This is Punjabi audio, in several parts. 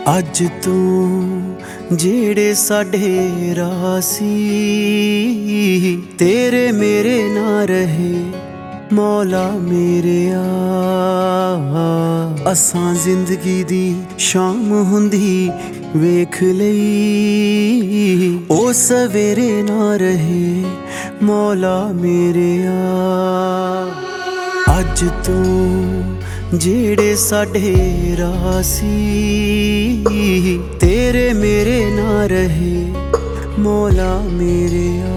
ਅੱਜ ਤੂੰ ਜਿਹੜੇ ਸਾਡੇ ਰਾਹ ਸੀ ਤੇਰੇ ਮੇਰੇ ਨਾ ਰਹੇ ਮੌਲਾ ਮੇਰਿਆ। ਅਸਾਂ ਜ਼ਿੰਦਗੀ ਦੀ ਸ਼ਾਮ ਹੁੰਦੀ ਵੇਖ ਲਈ ਉਹ ਸਵੇਰੇ ਨਾ ਰਹੇ ਮੌਲਾ ਮੇਰਿਆ। ਅੱਜ ਤੂੰ ਜਿਹੜੇ ਸਾਡੇ ਰਾਹ ਸੀ ਤੇਰੇ ਮੇਰੇ ਨਾ ਰਹੇ ਮੌਲਾ ਮੇਰਿਆ।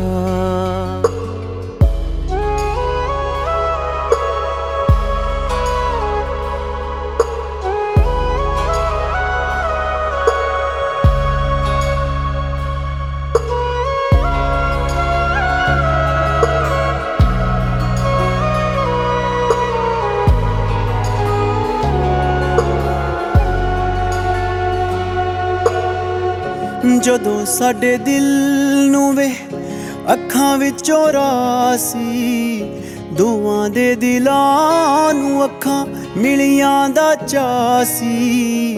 ਜਦੋਂ ਸਾਡੇ ਦਿਲ ਨੂੰ ਵੇ ਅੱਖਾਂ ਵਿੱਚੋਂ ਰਾਹ ਸੀ ਦੋਵਾਂ ਦੇ ਦਿਲਾਂ ਨੂੰ ਅੱਖਾਂ ਮਿਲੀਆਂ ਦਾ ਚਾਅ ਸੀ।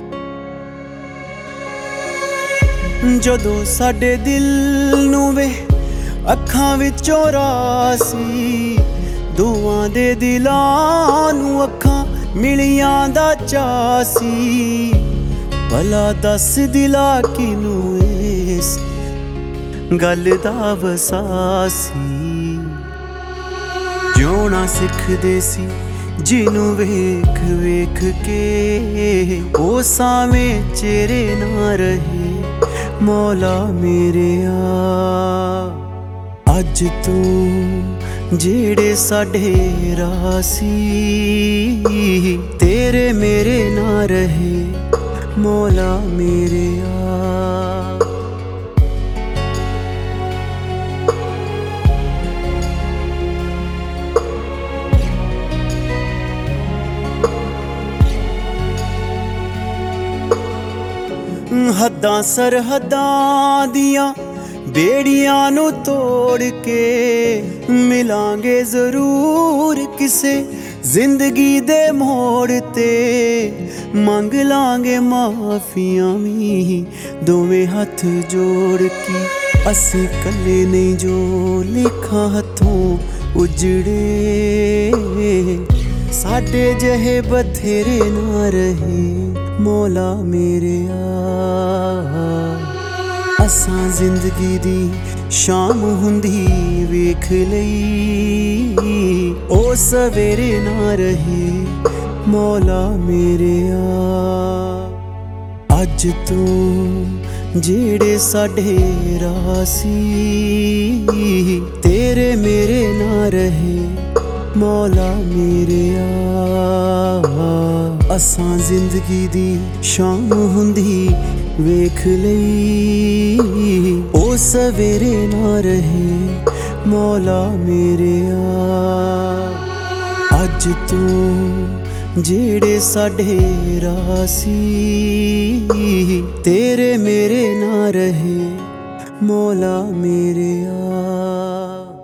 ਜਦੋਂ ਸਾਡੇ ਦਿਲ ਨੂੰ ਵੇ ਅੱਖਾਂ ਵਿੱਚੋਂ ਰਾਹ ਸੀ ਦੋਵਾਂ ਦੇ ਦਿਲਾਂ ਨੂੰ ਅੱਖਾਂ ਮਿਲੀਆਂ ਦਾ ਚਾਅ ਸੀ। ਭਲਾ ਦੱਸ ਦਿਲਾ ਕਿਨੂੰ ਇਸ ਗੱਲ ਦਾ ਵਸਾ ਸੀ। ਜਿਉਣਾ ਸਿੱਖਦੇ ਸੀ ਜਿਹਨੂੰ ਵੇਖ ਵੇਖ ਕੇ ਉਹ ਸਾਵੇਂ ਚਿਹਰੇ ਨਾ ਰਹੇ ਮੌਲਾ ਮੇਰਿਆ। ਅੱਜ ਤੂੰ ਜਿਹੜੇ ਸਾਡੇ ਰਾਹ ਸੀ ਤੇਰੇ ਮੇਰੇ ਨਾ ਰਹੇ ਮੌਲਾ ਮੇਰਿਆ। ਹੱਦਾਂ ਸਰਹੱਦਾਂ ਦੀਆਂ ਬੇੜੀਆਂ ਨੂੰ ਤੋੜ ਕੇ ਮਿਲਾਂਗੇ ਜ਼ਰੂਰ ਕਿਸੇ ਜ਼ਿੰਦਗੀ ਦੇ ਮੋੜ ਤੇ। ਮੰਗ ਲਾਂਗੇ ਮਾਫੀਆਂ ਵੀ ਦੋਵੇਂ ਹੱਥ ਜੋੜ ਕੇ। ਅਸੀਂ ਕੱਲੇ ਨਹੀਂ ਜੋ ਲਿਖਾਂ ਹੱਥੋਂ ਉਜੜੇ ਸਾਡੇ ਜਿਹੇ ਬਥੇਰੇ ਨਾ ਰਹੇ ਮੌਲਾ ਮੇਰਿਆ। ਅਸਾਂ ਜ਼ਿੰਦਗੀ ਦੀ ਸ਼ਾਮ ਹੁੰਦੀ ਵੇਖ ਲਈ ਉਹ ਸਵੇਰੇ ਨਾ ਰਹੇ ਮੌਲਾ ਮੇਰਿਆ। ਅੱਜ ਤੂੰ ਜਿਹੜੇ ਸਾਡੇ ਰਾਹ ਸੀ ਤੇਰੇ ਮੇਰੇ ਨਾ ਰਹੇ ਮੌਲਾ ਮੇਰਿਆ। ਅਸਾਂ ਜ਼ਿੰਦਗੀ ਦੀ ਸ਼ਾਮ ਹੁੰਦੀ ਵੇਖ ਲਈ ਉਹ ਸਵੇਰੇ ਨਾ ਰਹੇ ਮੌਲਾ ਮੇਰਿਆ। ਅੱਜ ਤੂੰ ਜਿਹੜੇ ਸਾਡੇ ਰਾਹ ਸੀ ਤੇਰੇ ਮੇਰੇ ਨਾ ਰਹੇ ਮੌਲਾ ਮੇਰਿਆ।